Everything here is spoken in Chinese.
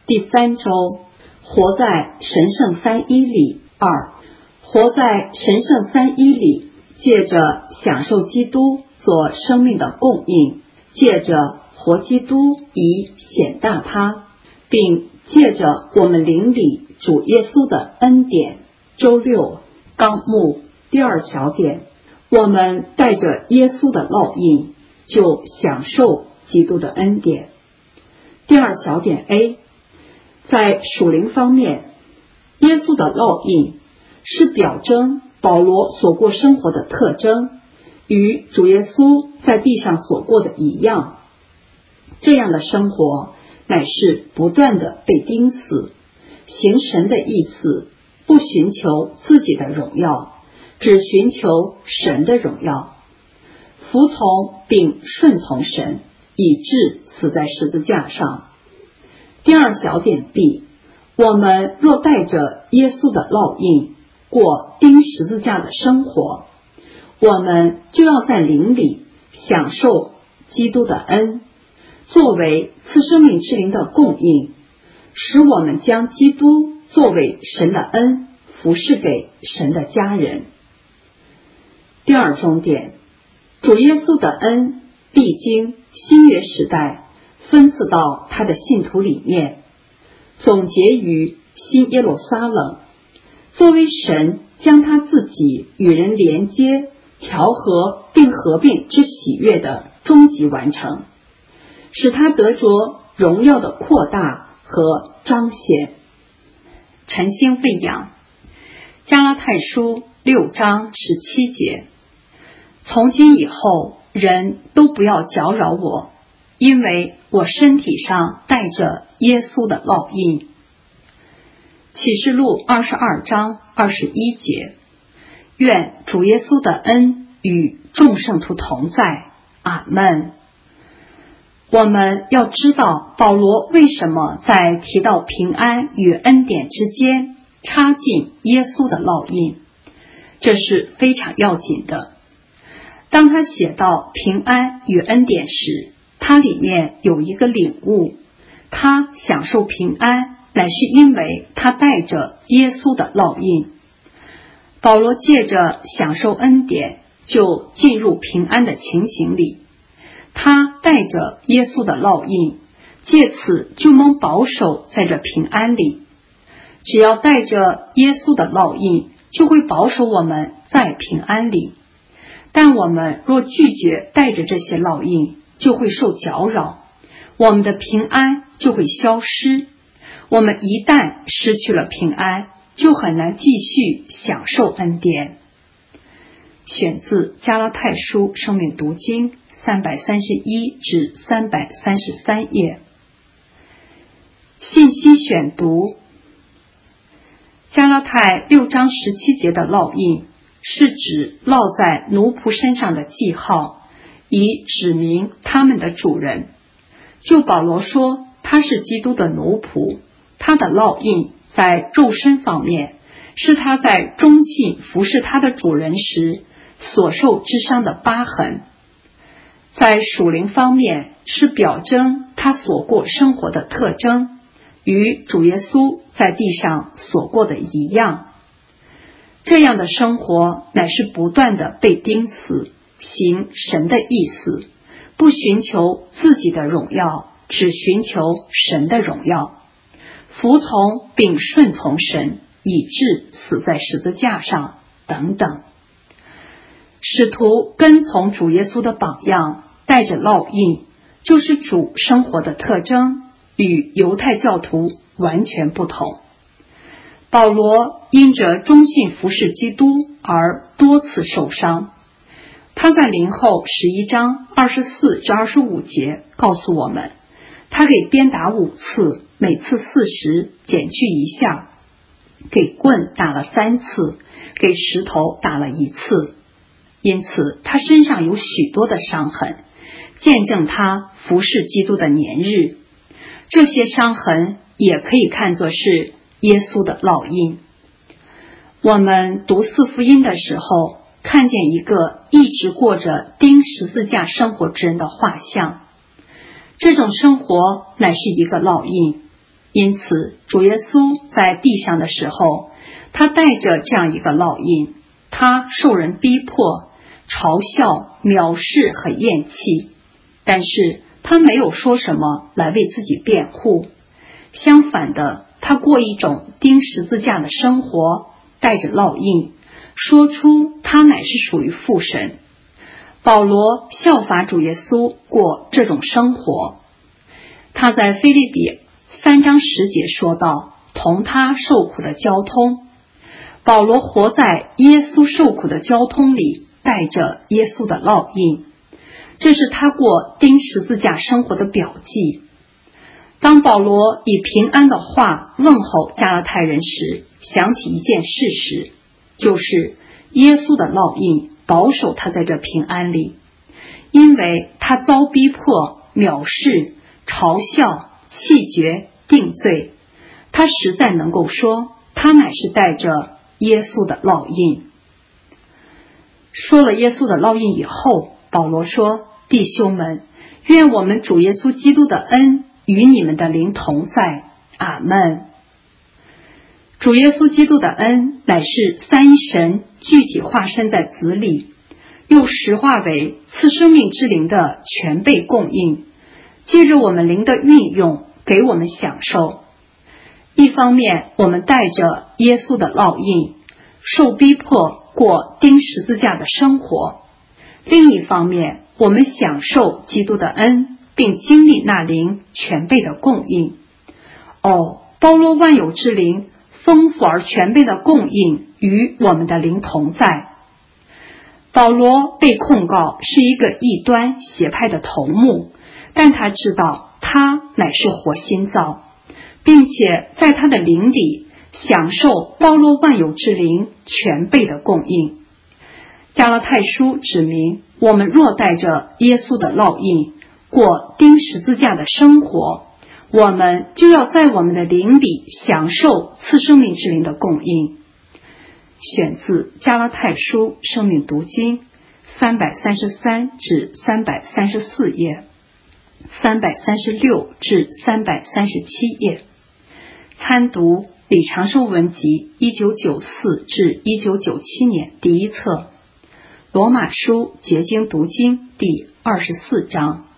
第3周，活在神圣三一里2，活在神圣三一里，借着享受基督做生命的供应，借着活基督以显大他，并借着我们灵里主耶稣的恩典。周6纲目第2小点，我们带着耶稣的烙印，就享受基督的恩典。第2小点 A， 在属灵方面，耶稣的烙印是表征保罗所过生活的特征，与主耶稣在地上所过的一样。这样的生活乃是不断的被钉死，行神的意思，不寻求自己的荣耀，只寻求神的荣耀，服从并顺从神，以致死在十字架上。第2小点 B， 我们若带着耶稣的烙印过钉十字架的生活，我们就要在灵里享受基督的恩，作为赐生命之灵的供应，使我们将基督作为神的恩服侍给神的家人。第2重点，主耶稣的恩必经新约时代分赐到他的信徒里面，总结于新耶路撒冷，作为神将他自己与人连接、调和并合并之喜悦的终极完成，使他得着荣耀的扩大和彰显。晨星喂养，加拉太书6章17节，从今以后，人都不要搅扰我，因为我身体上带着耶稣的烙印。启示录22章21节，愿主耶稣的恩与众圣徒同在。阿们。我们要知道保罗为什么在提到平安与恩典之间插进耶稣的烙印，这是非常要紧的。当他写到平安与恩典时，他里面有一个领悟，他享受平安乃是因为他带着耶稣的烙印。保罗借着享受恩典就进入平安的情形里，他带着耶稣的烙印，借此就蒙保守在这平安里。只要带着耶稣的烙印，就会保守我们在平安里。但我们若拒绝带着这些烙印，就会受搅扰，我们的平安就会消失。我们一旦失去了平安，就很难继续享受恩典。选自加拉太书生命读经331至333页。信息选读，加拉太6章17节的烙印是指烙在奴仆身上的记号，以指明他们的主人。就保罗说他是基督的奴仆，他的烙印在肉身方面是他在忠信服侍他的主人时所受之伤的疤痕，在属灵方面是表征他所过生活的特征，与主耶稣在地上所过的一样。这样的生活乃是不断的被钉死，行神的意思，不寻求自己的荣耀，只寻求神的荣耀，服从并顺从神，以致死在十字架上等等。使徒跟从主耶稣的榜样，带着烙印，就是主生活的特征，与犹太教徒完全不同。保罗因着忠信服侍基督而多次受伤。他在林后11章24至25节告诉我们，他给鞭打5次，每次40，减去1下，给棍打了3次，给石头打了1次。因此他身上有许多的伤痕，见证他服侍基督的年日。这些伤痕也可以看作是耶稣的烙印。我们读四福音的时候，看见一个一直过着钉十字架生活之人的画像，这种生活乃是一个烙印。 因此主耶稣在地上的时候，他带着这样一个烙印，他受人逼迫、嘲笑、藐视和厌弃，但是他没有说什么来为自己辩护，相反的，他过一种钉十字架的生活，带着烙印，说出他乃是属于父神。保罗效法主耶稣过这种生活。他在腓立比3章10节说道，同他受苦的交通。保罗活在耶稣受苦的交通里，带着耶稣的烙印，这是他过钉十字架生活的表记。当保罗以平安的话问候加拉太人时，想起一件事实，就是耶稣的烙印保守他在这平安里，因为他遭逼迫、藐视、嘲笑、弃绝、定罪，他实在能够说他乃是带着耶稣的烙印。说了耶稣的烙印以后，保罗说，弟兄们，愿我们主耶稣基督的恩与你们的灵同在。阿们。主耶稣基督的恩乃是三一神具体化身在子里，又实化为赐生命之灵的全备供应，借着我们灵的运用给我们享受。一方面我们带着耶稣的烙印，受逼迫过钉十字架的生活，另一方面我们享受基督的恩，并经历那灵全备的供应。包罗万有之灵丰富而全备的供应与我们的灵同在。保罗被控告是一个异端邪派的头目，但他知道他乃是活新造，并且在他的灵里享受包罗万有之灵全备的供应。加拉太书指明，我们若带着耶稣的烙印过钉十字架的生活，我们就要在我们的灵里享受赐生命之灵的供应。选自加拉太书生命读经333至334页，336至337页。参读李长寿文集1994至1997年第一册，罗马书结经读经第24章。